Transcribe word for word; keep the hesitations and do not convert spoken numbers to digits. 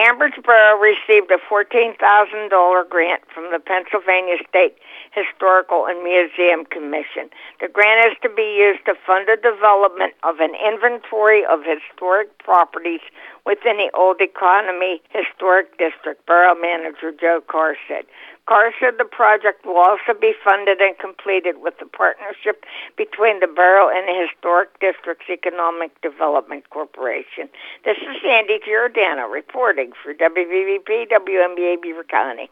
Chambersburg received a fourteen thousand dollars grant from the Pennsylvania State Historical and Museum Commission. The grant is to be used to fund the development of an inventory of historic properties within the Old Economy Historic District, Borough Manager Joe Carr said. Carr said the project will also be funded and completed with the partnership between the borough and the Historic District's Economic Development Corporation. This is Sandy Giordano reporting for W V B P W M B A Beaver County.